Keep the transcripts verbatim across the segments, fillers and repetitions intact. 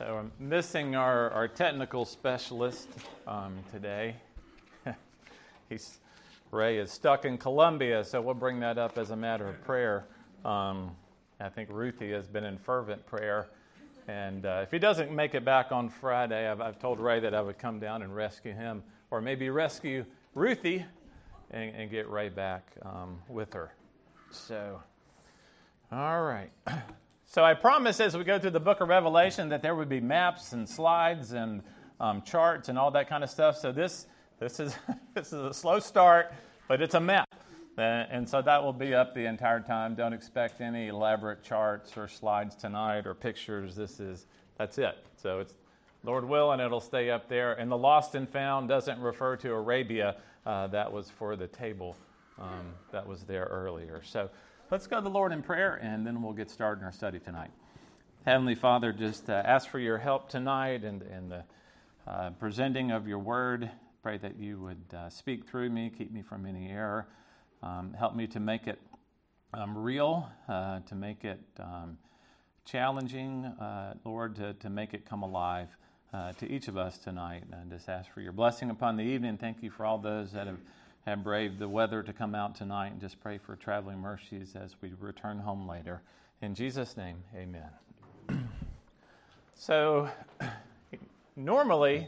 So I'm missing our, our technical specialist um, today. He's Ray is stuck in Colombia, so we'll bring that up as a matter of prayer. Um, I think Ruthie has been in fervent prayer, and uh, if he doesn't make it back on Friday, I've, I've told Ray that I would come down and rescue him, or maybe rescue Ruthie and, and get Ray back um, with her. So, all right. So I promised as we go through the book of Revelation that there would be maps and slides and um, charts and all that kind of stuff. So this this is this is a slow start, but it's a map, uh, and so that will be up the entire time. Don't expect any elaborate charts or slides tonight or pictures. This is that's it. So it's Lord willing, it'll stay up there. And the lost and found doesn't refer to Arabia. Uh, that was for the table um, that was there earlier. So. Let's go to the Lord in prayer, and then we'll get started in our study tonight. Heavenly Father, just uh, ask for your help tonight and in the uh, presenting of your word. Pray that you would uh, speak through me, keep me from any error. Um, help me to make it um, real, uh, to make it um, challenging, uh, Lord, to, to make it come alive uh, to each of us tonight. And just ask for your blessing upon the evening. Thank you for all those that have have braved the weather to come out tonight, and just pray for traveling mercies as we return home later. In Jesus' name, amen. So, normally,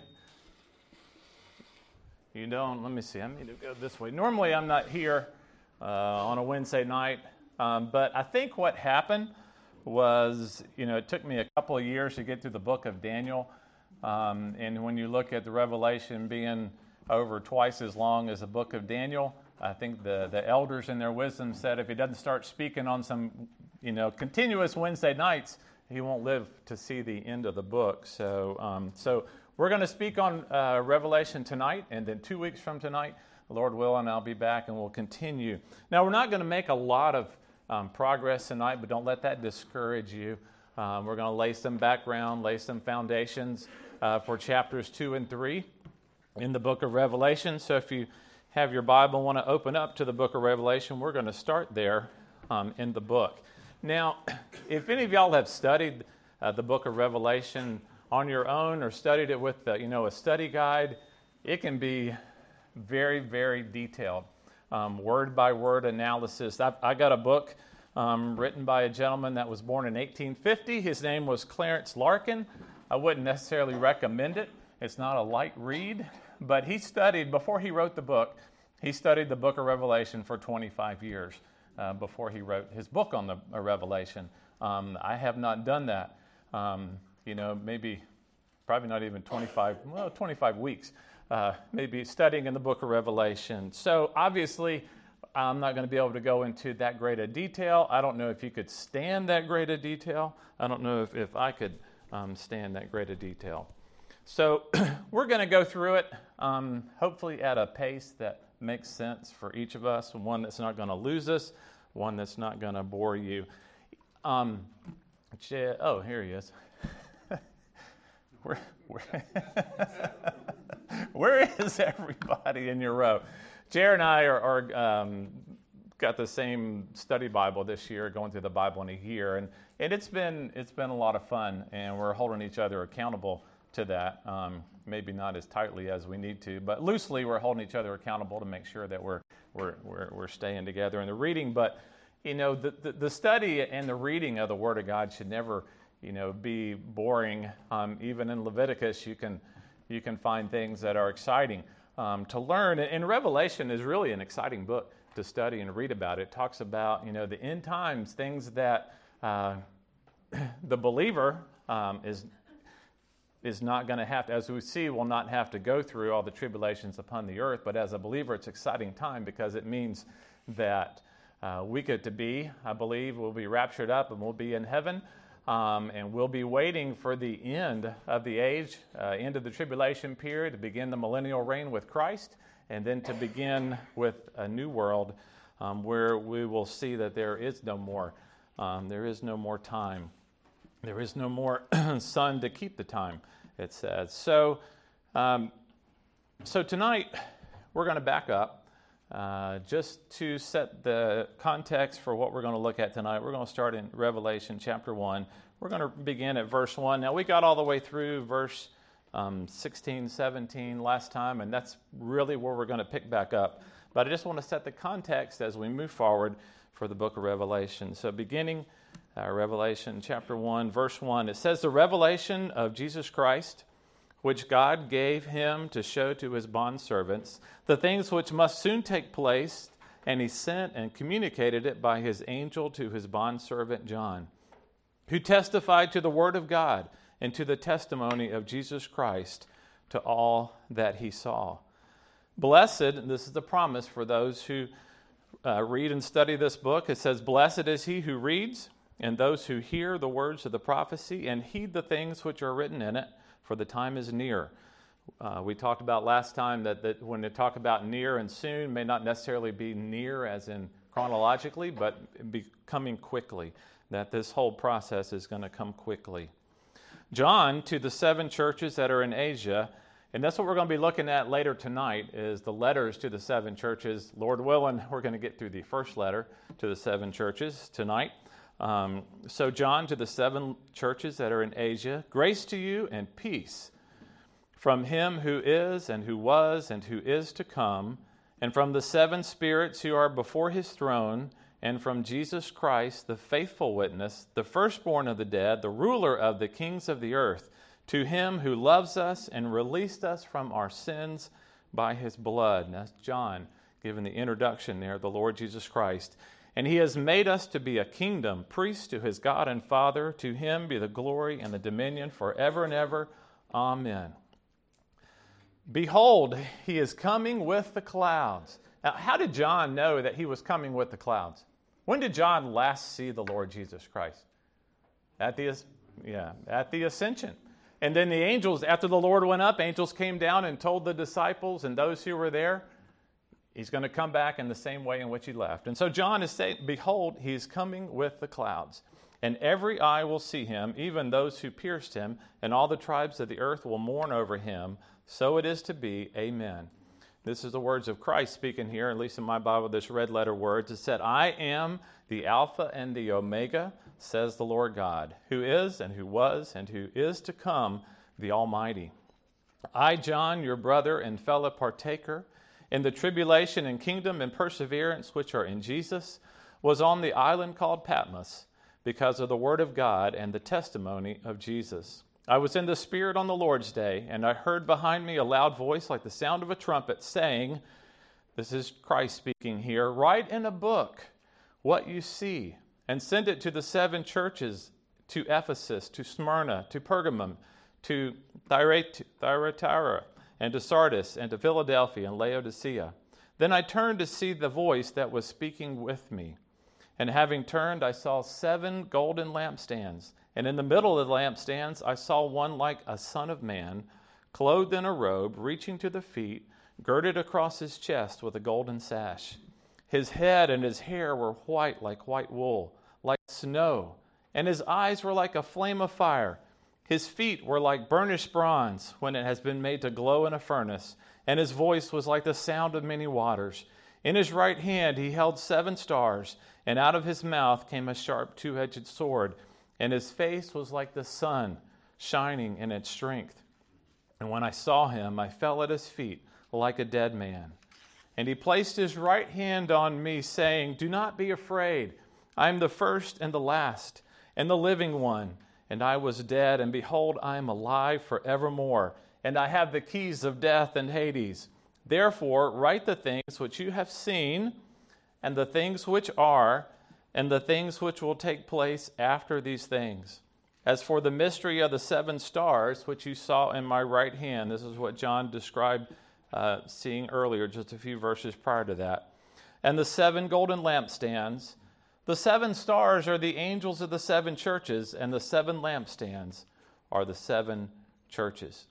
you don't, let me see, I need to go this way. Normally, I'm not here uh, on a Wednesday night, um, but I think what happened was, you know, it took me a couple of years to get through the book of Daniel, um, and when you look at the Revelation being over twice as long as the book of Daniel, I think the, the elders in their wisdom said if he doesn't start speaking on some, you know, continuous Wednesday nights, he won't live to see the end of the book. So, um, so we're going to speak on uh, Revelation tonight, and then two weeks from tonight, Lord willing, I'll be back and we'll continue. Now, we're not going to make a lot of um, progress tonight, but don't let that discourage you. Um, we're going to lay some background, lay some foundations uh, for chapters two and three. In the book of Revelation. So if you have your Bible and want to open up to the book of Revelation, we're going to start there um, in the book. Now, if any of y'all have studied uh, the book of Revelation on your own or studied it with uh, you know a study guide, it can be very, very detailed, um, word by word analysis. I, I got a book um, written by a gentleman that was born in eighteen fifty. His name was Clarence Larkin. I wouldn't necessarily recommend it. It's not a light read. But he studied, before he wrote the book, he studied the book of Revelation for twenty-five years uh, before he wrote his book on the uh, Revelation. Um, I have not done that. Um, you know, maybe, probably not even twenty-five, well, twenty-five weeks, uh, maybe studying in the book of Revelation. So obviously, I'm not going to be able to go into that great a detail. I don't know if you could stand that great a detail. I don't know if, if I could um, stand that great a detail. So we're going to go through it, um, hopefully at a pace that makes sense for each of us, one that's not going to lose us, one that's not going to bore you. Um, oh, here he is. where, where, where is everybody in your row? Jared and I are, are um, got the same study Bible this year, going through the Bible in a year, and, and it's been it's been a lot of fun, and we're holding each other accountable to that, um, maybe not as tightly as we need to, but loosely we're holding each other accountable to make sure that we're we're we're, we're staying together in the reading. But you know, the, the the study and the reading of the Word of God should never, you know, be boring. Um, even in Leviticus, you can you can find things that are exciting um, to learn. And Revelation is really an exciting book to study and read about. It talks about, you know, the end times, things that uh, the believer um, is. is not going to have to, as we see, will not have to go through all the tribulations upon the earth. But as a believer, it's an exciting time because it means that uh, we get to be, I believe, we'll be raptured up and we'll be in heaven. Um, and we'll be waiting for the end of the age, uh, end of the tribulation period, to begin the millennial reign with Christ, and then to begin with a new world um, where we will see that there is no more, um, there is no more time. There is no more sun to keep the time, it says. So, um, so tonight we're going to back up Uh, just to set the context for what we're going to look at tonight, we're going to start in Revelation chapter one. We're going to begin at verse one. Now, we got all the way through verse um, sixteen, seventeen last time, and that's really where we're going to pick back up. But I just want to set the context as we move forward for the book of Revelation. So beginning uh, Revelation chapter one, verse one, it says, "The revelation of Jesus Christ, which God gave him to show to his bondservants, the things which must soon take place, and he sent and communicated it by his angel to his bondservant John, who testified to the word of God and to the testimony of Jesus Christ to all that he saw." Blessed, and this is the promise for those who uh, read and study this book, it says, "Blessed is he who reads, and those who hear the words of the prophecy, and heed the things which are written in it, for the time is near." Uh, we talked about last time that, that when they talk about near and soon may not necessarily be near as in chronologically, but be coming quickly, that this whole process is going to come quickly. John, to the seven churches that are in Asia, and that's what we're going to be looking at later tonight, is the letters to the seven churches. Lord willing, we're going to get through the first letter to the seven churches tonight. Um, so John, to the seven churches that are in Asia, grace to you and peace from him who is and who was and who is to come, and from the seven spirits who are before his throne, and from Jesus Christ, the faithful witness, the firstborn of the dead, the ruler of the kings of the earth, to him who loves us and released us from our sins by his blood. And that's John giving the introduction there, the Lord Jesus Christ. "And he has made us to be a kingdom, priests to his God and Father. To him be the glory and the dominion forever and ever. Amen. Behold, he is coming with the clouds." Now, how did John know that he was coming with the clouds? When did John last see the Lord Jesus Christ? At the, yeah, at the ascension. And then the angels, after the Lord went up, angels came down and told the disciples and those who were there, he's going to come back in the same way in which he left. And so John is saying, behold, he is coming with the clouds, and every eye will see him, even those who pierced him, and all the tribes of the earth will mourn over him. So it is to be. Amen. This is the words of Christ speaking here, at least in my Bible, this red letter words. It said, "I am the Alpha and the Omega, says the Lord God, who is and who was and who is to come, the Almighty. I, John, your brother and fellow partaker in the tribulation and kingdom and perseverance which are in Jesus, was on the island called Patmos because of the word of God and the testimony of Jesus. I was in the Spirit on the Lord's day, and I heard behind me a loud voice like the sound of a trumpet saying," this is Christ speaking here, "write in a book what you see, and send it to the seven churches, to Ephesus, to Smyrna, to Pergamum, to Thyatira, and to Sardis, and to Philadelphia, and Laodicea." Then I turned to see the voice that was speaking with me. And having turned, I saw seven golden lampstands. And in the middle of the lampstands, I saw one like a son of man, clothed in a robe, reaching to the feet, girded across his chest with a golden sash. His head and his hair were white like white wool, like snow, and his eyes were like a flame of fire. His feet were like burnished bronze when it has been made to glow in a furnace, and his voice was like the sound of many waters. In his right hand he held seven stars, and out of his mouth came a sharp two-edged sword, and his face was like the sun, shining in its strength. And when I saw him, I fell at his feet like a dead man. And he placed his right hand on me, saying, "Do not be afraid. I am the first and the last, and the living one. And I was dead, and behold, I am alive forevermore, and I have the keys of death and Hades. Therefore, write the things which you have seen, and the things which are, and the things which will take place after these things. As for the mystery of the seven stars, which you saw in my right hand," this is what John described uh, seeing earlier, just a few verses prior to that, "and the seven golden lampstands, the seven stars are the angels of the seven churches, and the seven lampstands are the seven churches."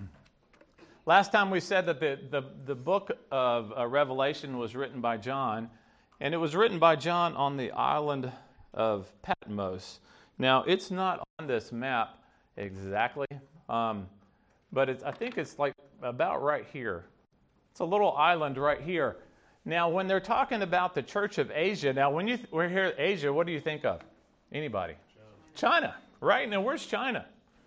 Last time we said that the, the, the book of uh, Revelation was written by John, and it was written by John on the island of Patmos. Now, it's not on this map exactly, um, but it's, I think it's like about right here. It's a little island right here. Now, when they're talking about the Church of Asia, now when you th- we're here Asia, what do you think of? Anybody? China, China, right? Now, where's China?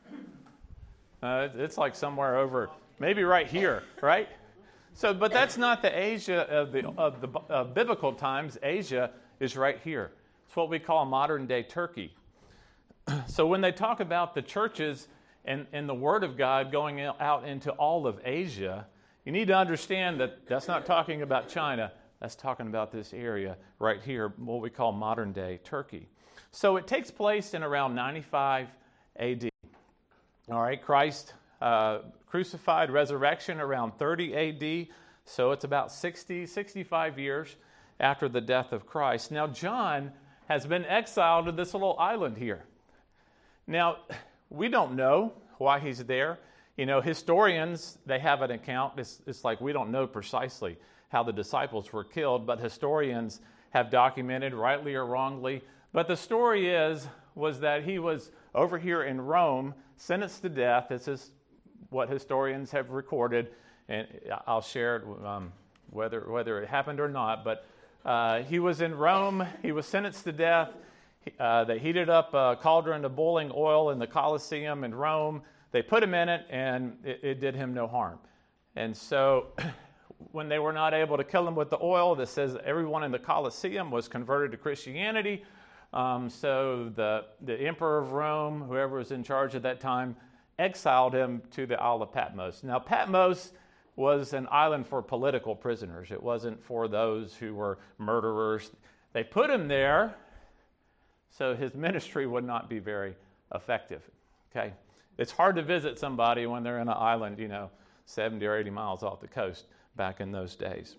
Uh, it's like somewhere over, maybe right here, right? So, but that's not the Asia of the of the uh, biblical times. Asia is right here. It's what we call modern day Turkey. So when they talk about the churches and, and the Word of God going out into all of Asia, you need to understand that that's not talking about China. That's talking about this area right here, what we call modern day Turkey. So it takes place in around ninety-five A D. All right, Christ uh, crucified, resurrection around thirty A D. So it's about sixty, sixty-five years after the death of Christ. Now, John has been exiled to this little island here. Now, we don't know why he's there. You know, historians, they have an account. It's, it's like we don't know precisely how the disciples were killed, but historians have documented, rightly or wrongly. But the story is, was that he was over here in Rome, sentenced to death. This is what historians have recorded, and I'll share it um, whether, whether it happened or not. But uh, he was in Rome. He was sentenced to death. Uh, they heated up a cauldron of boiling oil in the Colosseum in Rome. They put him in it, and it, it did him no harm. And so when they were not able to kill him with the oil, that says everyone in the Colosseum was converted to Christianity. Um, so the, the emperor of Rome, whoever was in charge at that time, exiled him to the Isle of Patmos. Now, Patmos was an island for political prisoners. It wasn't for those who were murderers. They put him there so his ministry would not be very effective. Okay, it's hard to visit somebody when they're in an island, you know, seventy or eighty miles off the coast back in those days.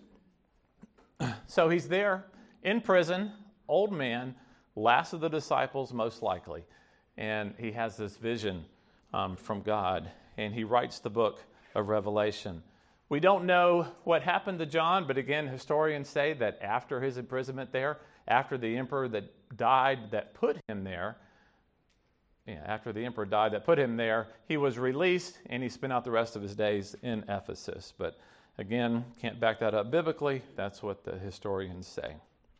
So he's there in prison, old man, last of the disciples most likely, and he has this vision um, from God, and he writes the book of Revelation. We don't know what happened to John, but again, historians say that after his imprisonment there, after the emperor that died that put him there, yeah, after the emperor died that put him there, he was released and he spent out the rest of his days in Ephesus. But again, can't back that up biblically. That's what the historians say.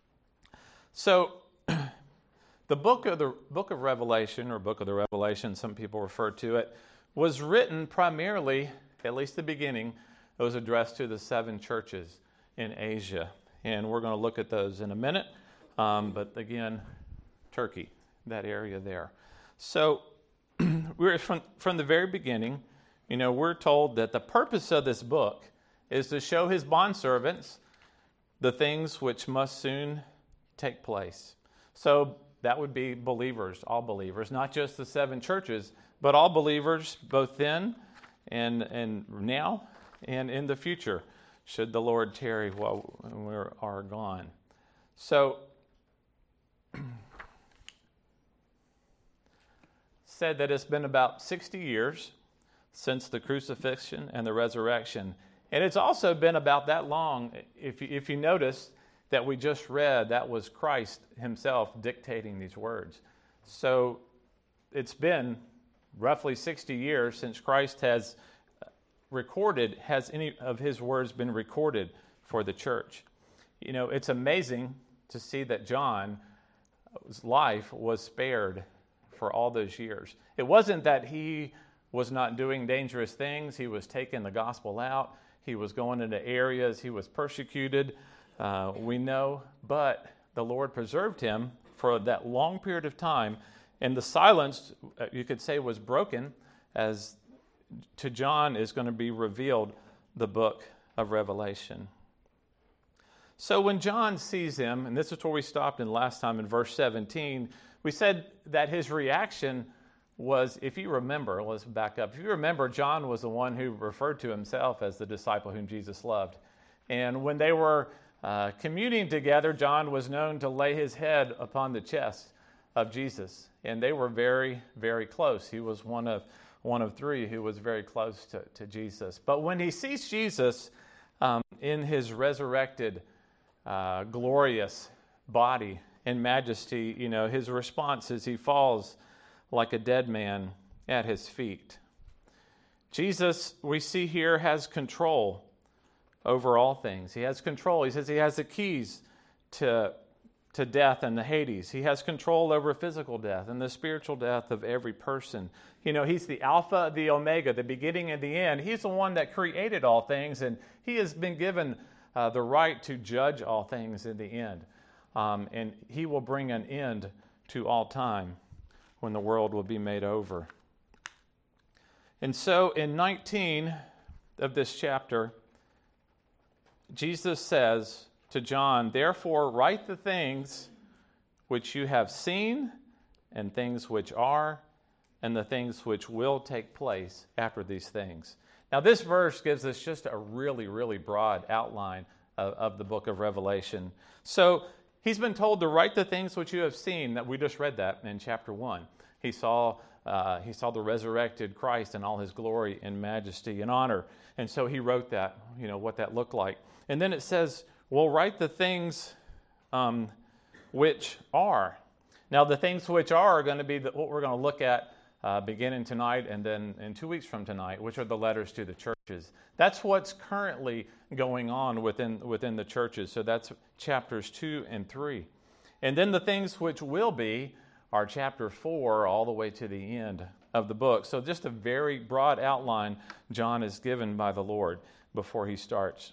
So the book of the book of Revelation, or book of the Revelation, some people refer to it, was written primarily, at least the beginning, it was addressed to the seven churches in Asia. And we're going to look at those in a minute. Um, but again, Turkey, that area there. So we're from, from the very beginning, you know, we're told that the purpose of this book is to show his bondservants the things which must soon take place. So that would be believers, all believers, not just the seven churches, but all believers, both then and, and now and in the future, should the Lord tarry while we are gone. So, said that it's been about sixty years since the crucifixion and the resurrection. And it's also been about that long, if you, if you notice that we just read, that was Christ himself dictating these words. So it's been roughly sixty years since Christ has recorded, has any of his words been recorded for the church. You know, it's amazing to see that John's life was spared for all those years. It wasn't that he was not doing dangerous things. He was taking the gospel out. He was going into areas. He was persecuted. Uh, we know, but the Lord preserved him for that long period of time. And the silence, you could say, was broken as to John is going to be revealed the book of Revelation. So when John sees him, and this is where we stopped in last time in verse seventeen, we said that his reaction was, if you remember, let's back up. If you remember, John was the one who referred to himself as the disciple whom Jesus loved. And when they were uh, communing together, John was known to lay his head upon the chest of Jesus. And they were very, very close. He was one of one of three who was very close to, to Jesus. But when he sees Jesus um, in his resurrected, uh, glorious body and majesty, you know, his response is he falls like a dead man at his feet. Jesus, we see here, has control over all things. He has control. He says he has the keys to, to death and the Hades. He has control over physical death and the spiritual death of every person. You know, he's the Alpha, the Omega, the beginning and the end. He's the one that created all things, and he has been given uh, the right to judge all things in the end. Um, and he will bring an end to all time when the world will be made over. And so in nineteen of this chapter, Jesus says to John, "Therefore write the things which you have seen, and things which are, and the things which will take place after these things." Now this verse gives us just a really, really broad outline of, of the book of Revelation. So he's been told to write the things which you have seen. That we just read that in chapter one. He saw uh, he saw the resurrected Christ in all his glory and majesty and honor. And so he wrote that, you know, what that looked like. And then it says, well, write the things um, which are. Now, the things which are are going to be the, what we're going to look at uh, beginning tonight and then in two weeks from tonight, which are the letters to the churches. That's what's currently going on within, within the churches. So that's chapters two and three. And then the things which will be are chapter four all the way to the end of the book. So just a very broad outline John is given by the Lord before he starts.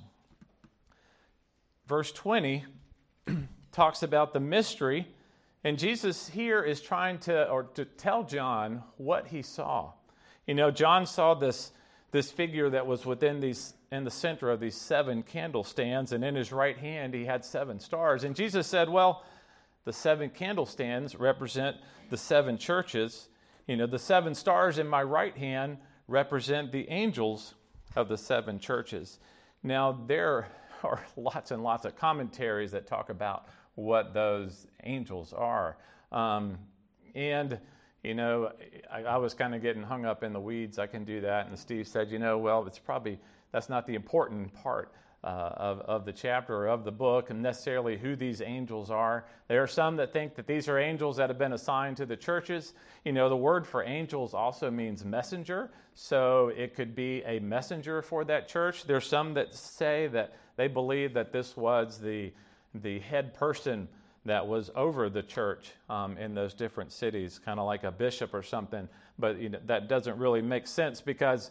Verse twenty talks about the mystery, and Jesus here is trying to, or to tell John what he saw. You know, John saw this, this figure that was within these, in the center of these seven candlestands, and in his right hand he had seven stars. And Jesus said, well, the seven candlestands represent the seven churches. You know, the seven stars in my right hand represent the angels of the seven churches. Now, there are lots and lots of commentaries that talk about what those angels are. Um, and, you know, I, I was kind of getting hung up in the weeds. I can do that. And Steve said, you know, well, it's probably, that's not the important part uh, of, of the chapter or of the book, and necessarily who these angels are. There are some that think that these are angels that have been assigned to the churches. You know, the word for angels also means messenger. So it could be a messenger for that church. There's some that say that they believe that this was the the head person that was over the church um, in those different cities, kind of like a bishop or something. But you know, that doesn't really make sense because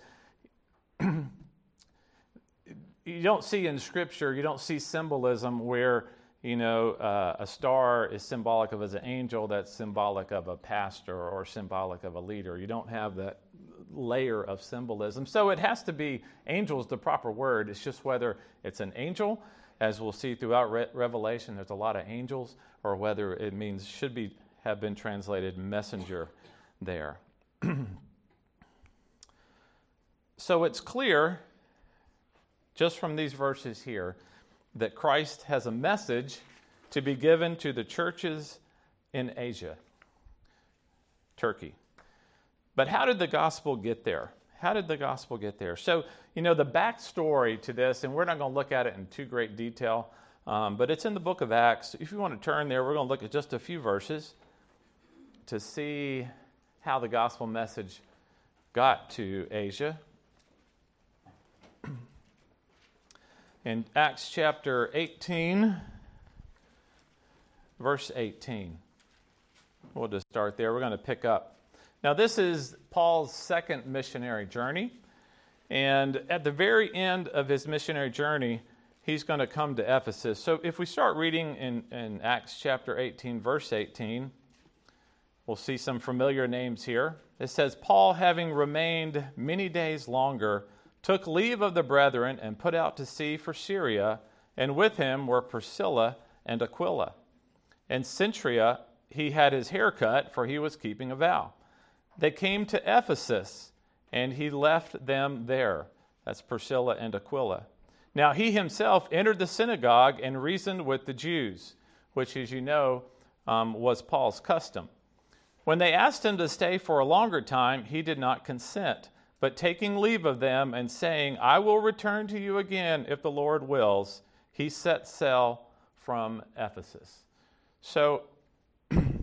you don't see in Scripture, you don't see symbolism where, you know, uh, a star is symbolic of as an angel that's symbolic of a pastor or symbolic of a leader. You don't have that layer of symbolism. So it has to be angels, the proper word. It's just whether it's an angel, as we'll see throughout Re- Revelation, there's a lot of angels, or whether it means should be have been translated messenger there. So it's clear, just from these verses here, that Christ has a message to be given to the churches in Asia, Turkey. But how did the gospel get there? How did the gospel get there? So, you know, the backstory to this, and we're not going to look at it in too great detail, um, but it's in the book of Acts. If you want to turn there, we're going to look at just a few verses to see how the gospel message got to Asia. In Acts chapter eighteen, verse eighteen. We'll just start there. We're going to pick up. Now, this is Paul's second missionary journey. And at the very end of his missionary journey, he's going to come to Ephesus. So if we start reading in, in Acts chapter eighteen, verse eighteen, we'll see some familiar names here. It says, Paul, having remained many days longer, took leave of the brethren and put out to sea for Syria, and with him were Priscilla and Aquila. In Cenchrea he had his hair cut, for he was keeping a vow. They came to Ephesus, and he left them there. That's Priscilla and Aquila. Now he himself entered the synagogue and reasoned with the Jews, which, as you know, um, was Paul's custom. When they asked him to stay for a longer time, he did not consent, but taking leave of them and saying, I will return to you again if the Lord wills, he set sail from Ephesus. So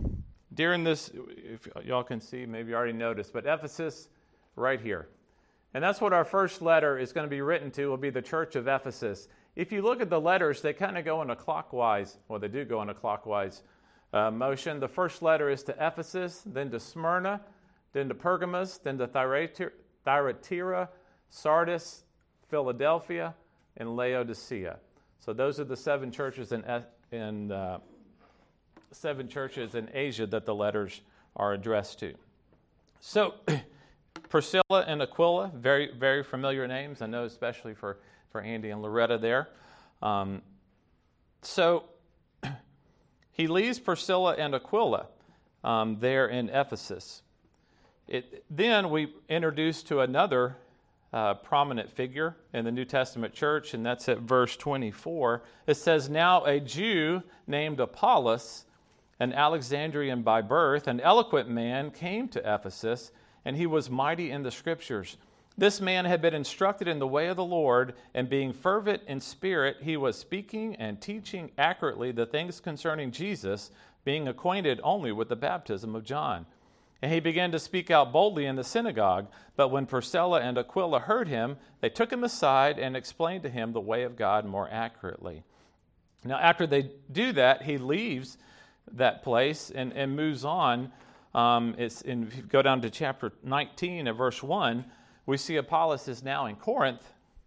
during this, if y'all can see, maybe you already noticed, but Ephesus right here. And that's what our first letter is going to be written to, will be the church of Ephesus. If you look at the letters, they kind of go in a clockwise, well, they do go in a clockwise uh, motion. The first letter is to Ephesus, then to Smyrna, then to Pergamos, then to Thyatira, Sardis, Philadelphia, and Laodicea. So those are the seven churches in, in uh, seven churches in Asia that the letters are addressed to. So Priscilla and Aquila, very very familiar names, I know, especially for, for Andy and Loretta there. Um, so he leaves Priscilla and Aquila um, there in Ephesus. It, then we introduce to another uh, prominent figure in the New Testament church, and that's at verse twenty-four. It says, "Now a Jew named Apollos, an Alexandrian by birth, an eloquent man, came to Ephesus, and he was mighty in the Scriptures. This man had been instructed in the way of the Lord, and being fervent in spirit, he was speaking and teaching accurately the things concerning Jesus, being acquainted only with the baptism of John. And he began to speak out boldly in the synagogue. But when Priscilla and Aquila heard him, they took him aside and explained to him the way of God more accurately." Now, after they do that, he leaves that place and, and moves on. Um, it's in, if you go down to chapter nineteen and verse one, we see Apollos is now in Corinth,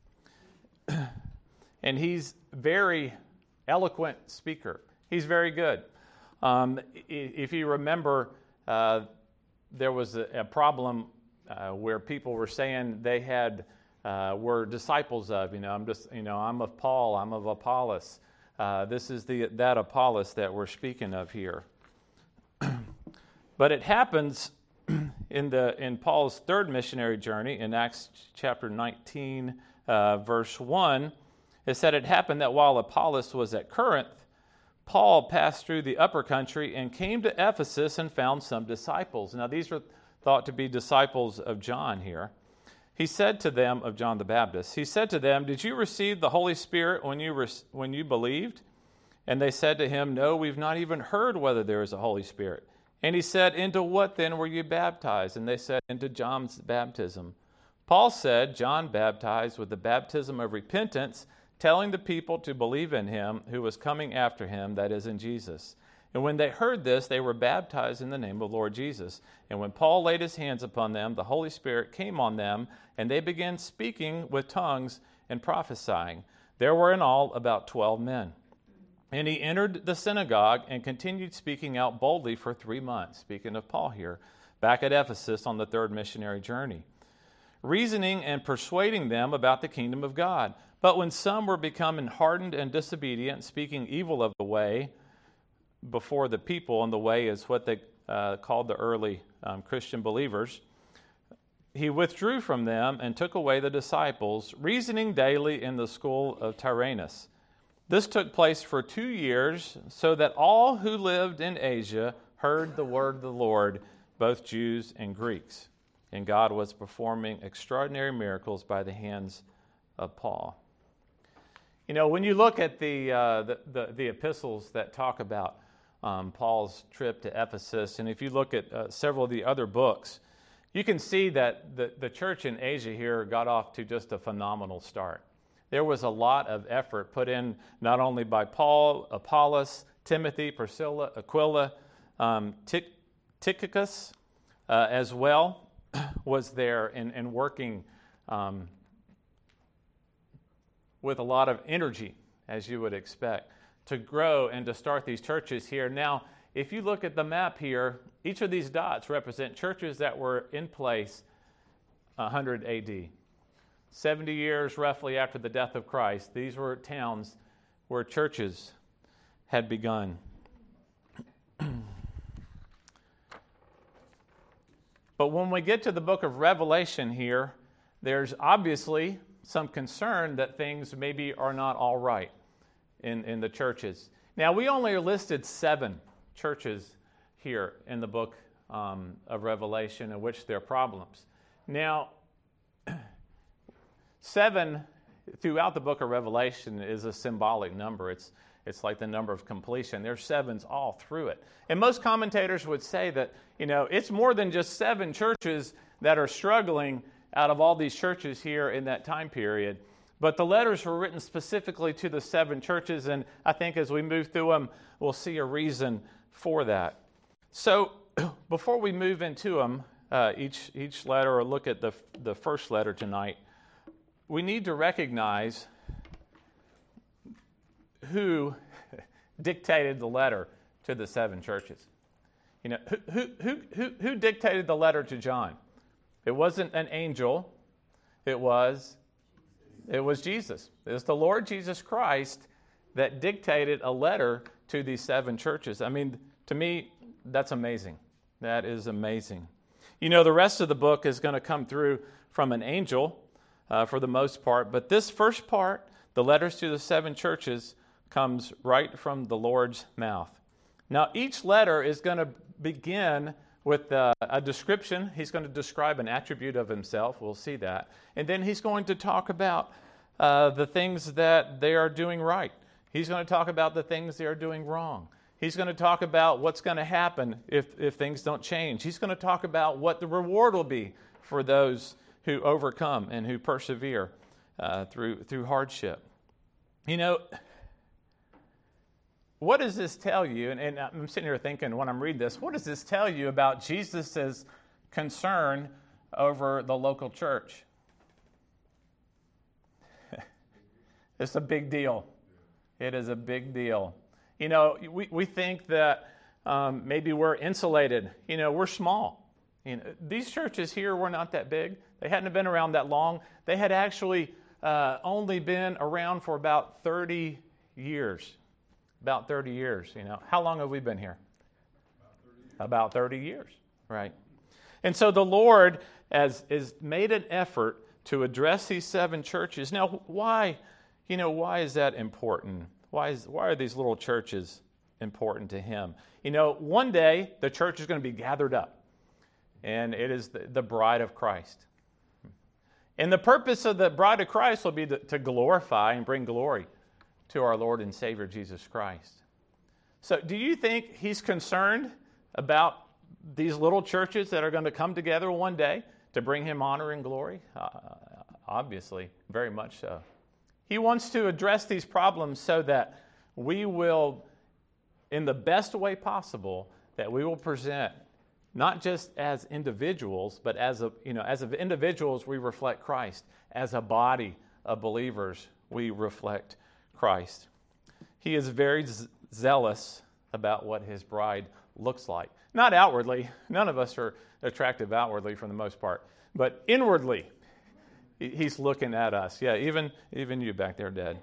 and he's very eloquent speaker. He's very good. Um, if you remember, uh, there was a, a problem uh, where people were saying they had uh, were disciples of. You know, I'm just, you know, I'm of Paul. I'm of Apollos. Uh, this is the that Apollos that we're speaking of here. But it happens in the in Paul's third missionary journey in Acts chapter nineteen, uh, verse one. It said it happened that while Apollos was at Corinth, Paul passed through the upper country and came to Ephesus and found some disciples. Now these were thought to be disciples of John here. He said to them, of John the Baptist, he said to them, "Did you receive the Holy Spirit when you re- when you believed?" And they said to him, "No, we've not even heard whether there is a Holy Spirit." And he said, "Into what then were you baptized?" And they said, "Into John's baptism." Paul said, "John baptized with the baptism of repentance, telling the people to believe in him who was coming after him, that is, in Jesus. And when they heard this, they were baptized in the name of the Lord Jesus. And when Paul laid his hands upon them, the Holy Spirit came on them, and they began speaking with tongues and prophesying. There were in all about twelve men. And he entered the synagogue and continued speaking out boldly for three months, speaking of Paul here, back at Ephesus on the third missionary journey, reasoning and persuading them about the kingdom of God. But when some were becoming hardened and disobedient, speaking evil of the way before the people, and the way is what they uh, called the early um, Christian believers, he withdrew from them and took away the disciples, reasoning daily in the school of Tyrannus. This took place for two years, so that all who lived in Asia heard the word of the Lord, both Jews and Greeks. And God was performing extraordinary miracles by the hands of Paul. You know, when you look at the uh, the, the, the epistles that talk about um, Paul's trip to Ephesus, and if you look at uh, several of the other books, you can see that the, the church in Asia here got off to just a phenomenal start. There was a lot of effort put in not only by Paul, Apollos, Timothy, Priscilla, Aquila, um, Tychicus uh, as well was there in, in working um, with a lot of energy, as you would expect, to grow and to start these churches here. Now, if you look at the map here, each of these dots represent churches that were in place one hundred A D. seventy years roughly after the death of Christ, these were towns where churches had begun. But when we get to the book of Revelation here, there's obviously some concern that things maybe are not all right in, in the churches. Now, we only listed seven churches here in the book um, of Revelation in which there are problems. Now, seven throughout the book of Revelation is a symbolic number. It's it's like the number of completion. There's sevens all through it. And most commentators would say that, you know, it's more than just seven churches that are struggling out of all these churches here in that time period. But the letters were written specifically to the seven churches, and I think as we move through them, we'll see a reason for that. So before we move into them, uh, each each letter, or look at the the first letter tonight, we need to recognize who dictated the letter to the seven churches. You know, who who who who, who dictated the letter to John? It wasn't an angel. It was it was Jesus. It was the Lord Jesus Christ that dictated a letter to these seven churches. I mean, to me, that's amazing. That is amazing. You know, the rest of the book is going to come through from an angel uh, for the most part, but this first part, the letters to the seven churches, comes right from the Lord's mouth. Now, each letter is going to begin with uh, a description. He's going to describe an attribute of himself. We'll see that. And then he's going to talk about uh, the things that they are doing right. He's going to talk about the things they are doing wrong. He's going to talk about what's going to happen if, if things don't change. He's going to talk about what the reward will be for those who overcome and who persevere uh, through, through hardship. You know, what does this tell you? And, and I'm sitting here thinking when I'm reading this, what does this tell you about Jesus' concern over the local church? It's a big deal. It is a big deal. You know, we, we think that um, maybe we're insulated. You know, we're small. You know, these churches here were not that big. They hadn't been around that long. They had actually uh, only been around for about thirty years. About thirty years, you know. How long have we been here? About thirty years, right? And so the Lord has, has made an effort to address these seven churches. Now, why, you know, why is that important? Why is why are these little churches important to Him? You know, one day the church is going to be gathered up, and it is the, the bride of Christ. And the purpose of the bride of Christ will be to, to glorify and bring glory to our Lord and Savior Jesus Christ. So do you think He's concerned about these little churches that are going to come together one day to bring Him honor and glory? Uh, obviously, very much so. He wants to address these problems so that we will, in the best way possible, that we will present not just as individuals, but as a, you know, as of individuals we reflect Christ. As a body of believers, we reflect Christ. He is very z- zealous about what His bride looks like. Not outwardly. None of us are attractive outwardly for the most part. But inwardly, He's looking at us. Yeah, even, even you back there, Dad.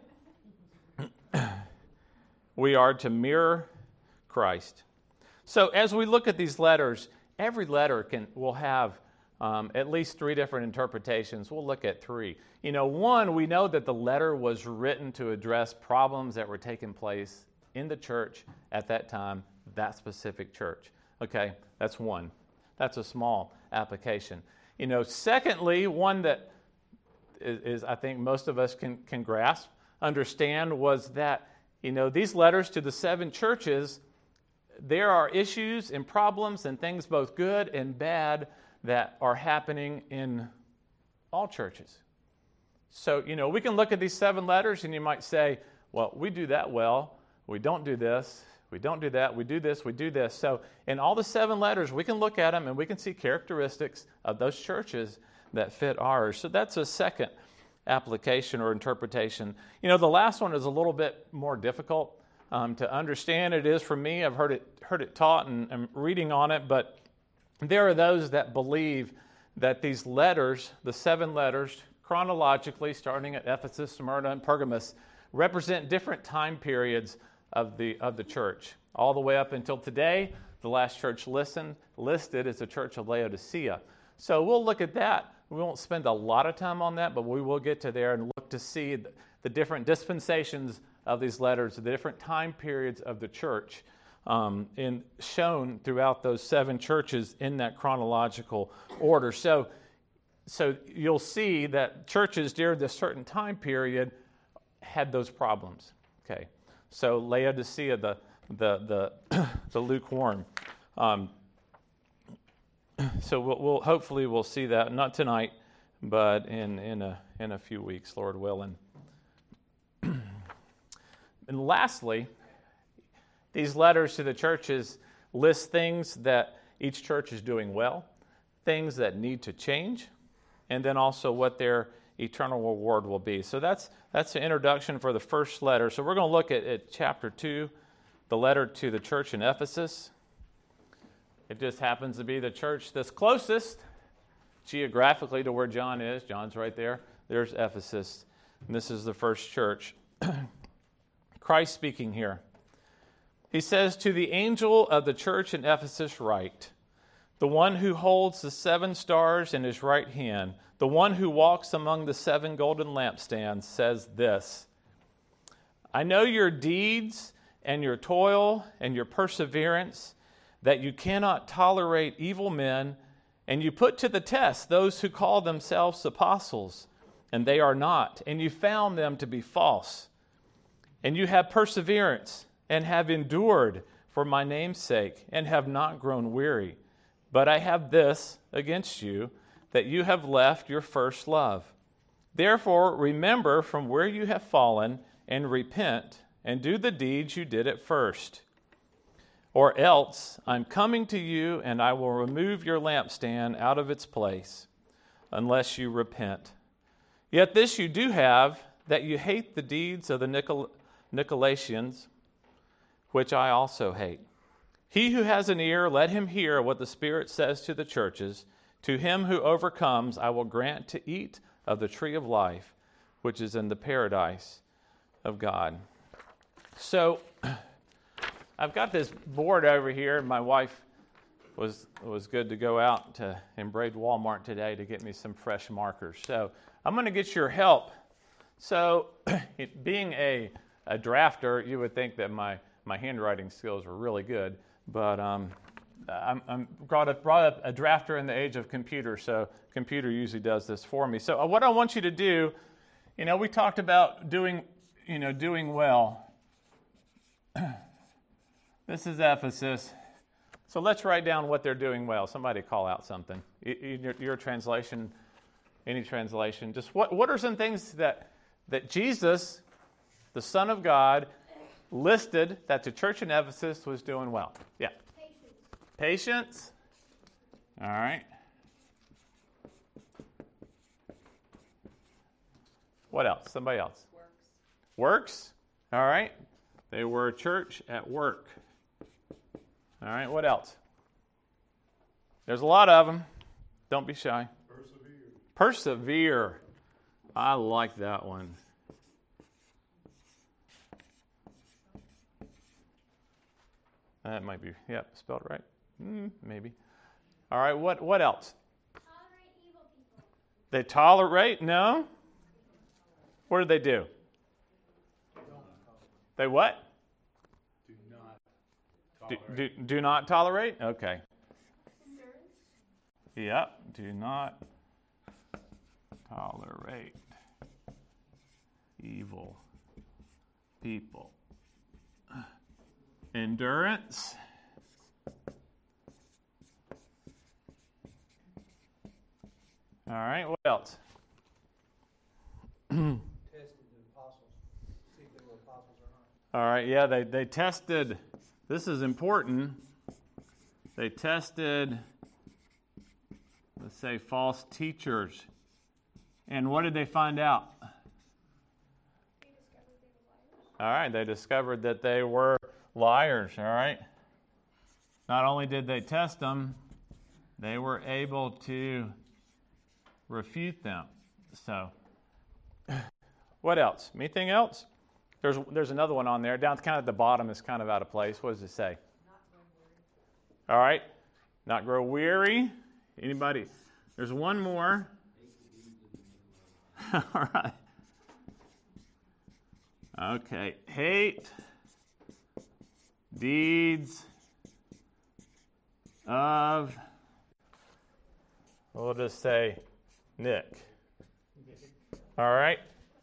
We are to mirror Christ. So as we look at these letters, every letter can will have um, at least three different interpretations. We'll look at three. You know, one, we know that the letter was written to address problems that were taking place in the church at that time, that specific church. Okay, that's one. That's a small application. You know, secondly, one that is, is I think most of us can, can grasp, understand, was that, you know, these letters to the seven churches, there are issues and problems and things both good and bad that are happening in all churches. So, you know, we can look at these seven letters and you might say, well, we do that well. We don't do this. We don't do that. We do this. We do this. So in all the seven letters, we can look at them and we can see characteristics of those churches that fit ours. So that's a second application or interpretation. You know, the last one is a little bit more difficult um, to understand. It is for me. I've heard it heard it taught and, and reading on it, but there are those that believe that these letters, the seven letters, chronologically, starting at Ephesus, Smyrna, and Pergamos, represent different time periods of the of the church. All the way up until today, the last church listen, listed is the Church of Laodicea. So we'll look at that. We won't spend a lot of time on that, but we will get to there and look to see the, the different dispensations of these letters, the different time periods of the church, um, in shown throughout those seven churches in that chronological order. So, so you'll see that churches during this certain time period had those problems. Okay, so Laodicea, the the the, the lukewarm. Um, so we'll, we'll hopefully we'll see that, not tonight, but in, in, a, in a few weeks, Lord willing. And lastly, these letters to the churches list things that each church is doing well, things that need to change, and then also what their eternal reward will be. So that's that's the introduction for the first letter. So we're going to look at, at chapter two, the letter to the church in Ephesus. It just happens to be the church that's closest geographically to where John is. John's right there. There's Ephesus. And this is the first church. Christ speaking here. He says, "To the angel of the church in Ephesus write, the one who holds the seven stars in his right hand, the one who walks among the seven golden lampstands, says this, I know your deeds and your toil and your perseverance, that you cannot tolerate evil men, and you put to the test those who call themselves apostles, and they are not, and you found them to be false. And you have perseverance, and have endured for my name's sake, and have not grown weary. But I have this against you, that you have left your first love. Therefore, remember from where you have fallen, and repent, and do the deeds you did at first. Or else I'm coming to you, and I will remove your lampstand out of its place, unless you repent. Yet this you do have, that you hate the deeds of the Nicol- Nicolaitans, which I also hate. He who has an ear, let him hear what the Spirit says to the churches. To him who overcomes, I will grant to eat of the tree of life, which is in the paradise of God." So, I've got this board over here, and my wife was was good to go out to and braid Walmart today to get me some fresh markers. So, I'm going to get your help. So, it, being a, a drafter, you would think that my, my handwriting skills were really good, but um, I'm, I'm brought up, brought up a drafter in the age of computers, so computer usually does this for me. So, uh, what I want you to do, you know, we talked about doing, you know, doing well. This is Ephesus. So let's write down what they're doing well. Somebody call out something. Your, your translation, any translation. Just what, what are some things that, that Jesus, the Son of God, listed that the church in Ephesus was doing well? Yeah. Patience. Patience. All right. What else? Somebody else. Works. Works. All right. They were a church at work. All right, what else? There's a lot of them. Don't be shy. Persevere. Persevere. I like that one. That might be, yep, spelled right. Mm, maybe. All right, what, what else? Tolerate evil people. They tolerate? No. What do they do? They what? Do not Do, tolerate. do, do not tolerate? Okay. Endurance. Yep. Do not tolerate evil people. Endurance. All right. What else? Tested the apostles, see if they were apostles or not. All right, yeah, they, they tested, this is important, they tested, let's say, false teachers. And what did they find out? They discovered they were liars. All right, they discovered that they were liars, all right? Not only did they test them, they were able to refute them. So, what else? Anything else? There's there's another one on there. Down kind of at the bottom is kind of out of place. What does it say? Not grow weary. All right. Not grow weary. Anybody? There's one more. All right. Okay. Hate deeds of, we'll just say Nick. All right.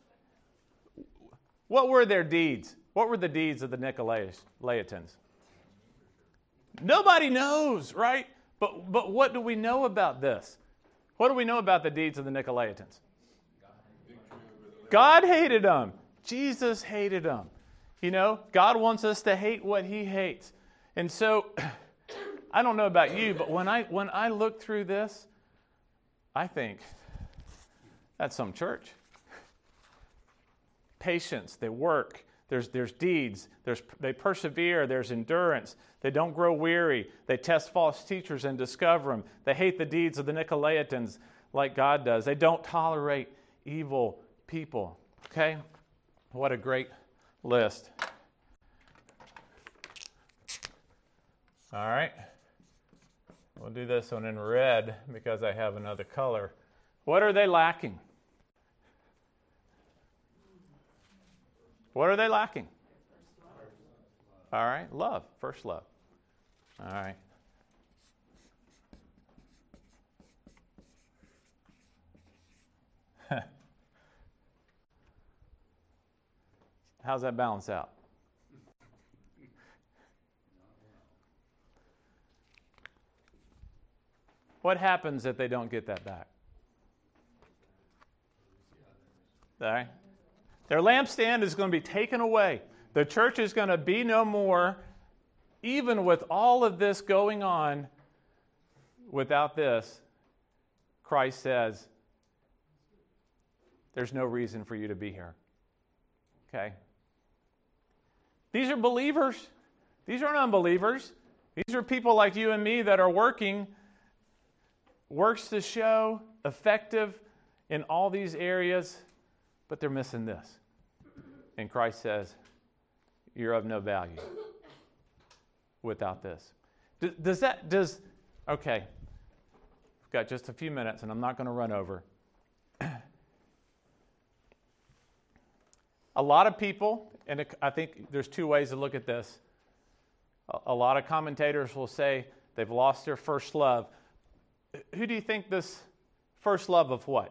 What were their deeds? What were the deeds of the Nicolaitans? Nobody knows, right? But but what do we know about this? What do we know about the deeds of the Nicolaitans? God hated them. Jesus hated them. You know, God wants us to hate what he hates. And so, I don't know about you, but when I when I look through this, I think, that's some church. Patience, they work, there's there's deeds, there's they persevere, there's endurance, they don't grow weary, they test false teachers and discover them, they hate the deeds of the Nicolaitans like God does, they don't tolerate evil people. Okay? What a great list. All right. We'll do this one in red because I have another color. What are they lacking? What are they lacking? All right, love, first love. All right. How's that balance out? What happens if they don't get that back? All right. Their lampstand is going to be taken away. The church is going to be no more, even with all of this going on. Without this, Christ says, there's no reason for you to be here. Okay? These are believers. These aren't unbelievers. These are people like you and me that are working, works to show, effective in all these areas, but they're missing this. And Christ says, you're of no value without this. Does, does that, does, okay, I've got just a few minutes and I'm not going to run over. A lot of people, and I think there's two ways to look at this. A lot of commentators will say they've lost their first love. Who do you think this first love of what?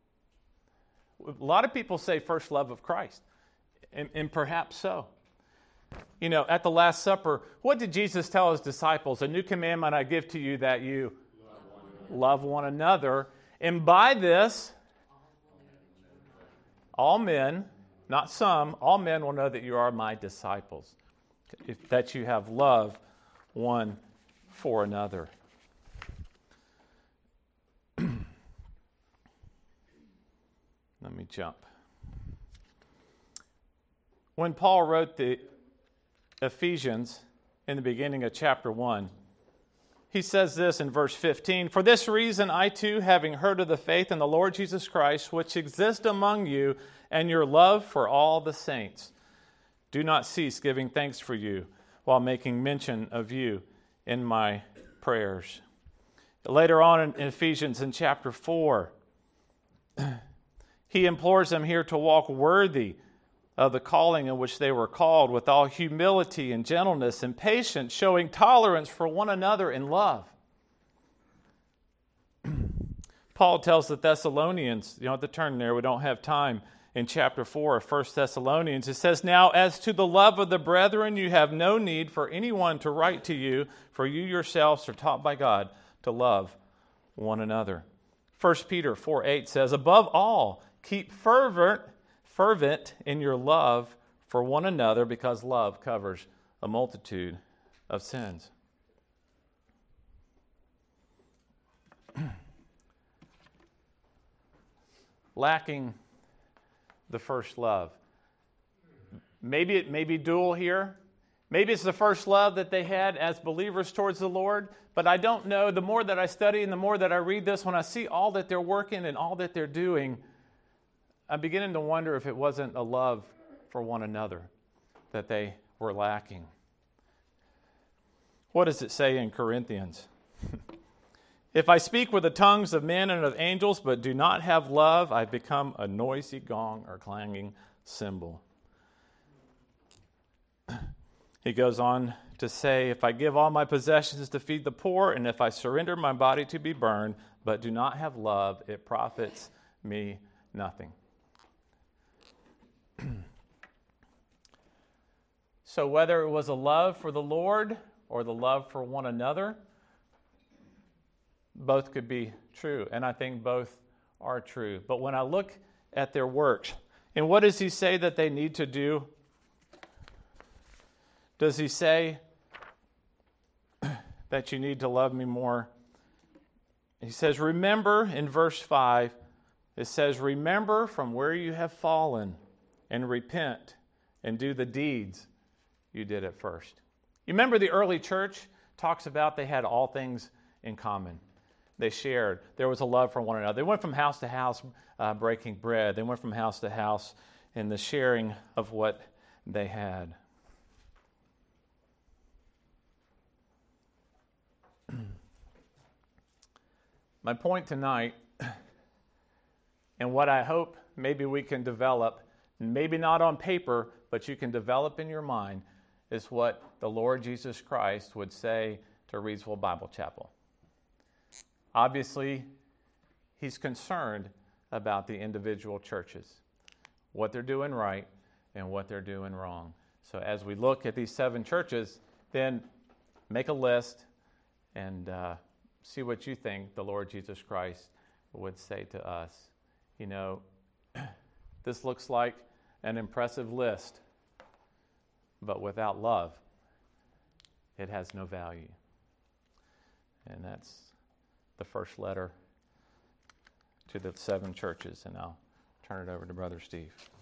A lot of people say first love of Christ, and, and perhaps so. You know, at the Last Supper, what did Jesus tell his disciples? A new commandment I give to you, that you love one, love one another. And by this, all men, not some, all men will know that you are my disciples, if, that you have love one for another. Let me jump. When Paul wrote the Ephesians in the beginning of chapter one, he says this in verse fifteen, "For this reason I too, having heard of the faith in the Lord Jesus Christ, which exists among you, and your love for all the saints, do not cease giving thanks for you, while making mention of you in my prayers." Later on in Ephesians in chapter four, he implores them here to walk worthy of the calling in which they were called, with all humility and gentleness and patience, showing tolerance for one another in love. Paul tells the Thessalonians, you don't have to turn there, we don't have time, in chapter four of First Thessalonians, it says, "Now as to the love of the brethren, you have no need for anyone to write to you, for you yourselves are taught by God to love one another." First Peter four eight says, "Above all, keep fervent, fervent in your love for one another, because love covers a multitude of sins." Lacking the first love. Maybe it may be dual here. Maybe it's the first love that they had as believers towards the Lord, but I don't know. The more that I study and the more that I read this, when I see all that they're working and all that they're doing, I'm beginning to wonder if it wasn't a love for one another that they were lacking. What does it say in Corinthians? "If I speak with the tongues of men and of angels, but do not have love, I become a noisy gong or clanging cymbal." He goes on to say, "If I give all my possessions to feed the poor, and if I surrender my body to be burned, but do not have love, it profits me nothing." So whether it was a love for the Lord or the love for one another, both could be true, and I think both are true. But when I look at their works, and what does he say that they need to do? Does he say that you need to love me more? He says, remember, in verse five, it says, remember from where you have fallen and repent and do the deeds you did at first. You remember the early church talks about they had all things in common. They shared. There was a love for one another. They went from house to house uh, breaking bread. They went from house to house in the sharing of what they had. My point tonight, and what I hope maybe we can develop, maybe not on paper, but you can develop in your mind, is what the Lord Jesus Christ would say to Reidsville Bible Chapel. Obviously, he's concerned about the individual churches, what they're doing right and what they're doing wrong. So as we look at these seven churches, then make a list and uh, see what you think the Lord Jesus Christ would say to us. You know, this looks like an impressive list, but without love, it has no value. And that's the first letter to the seven churches. And I'll turn it over to Brother Steve.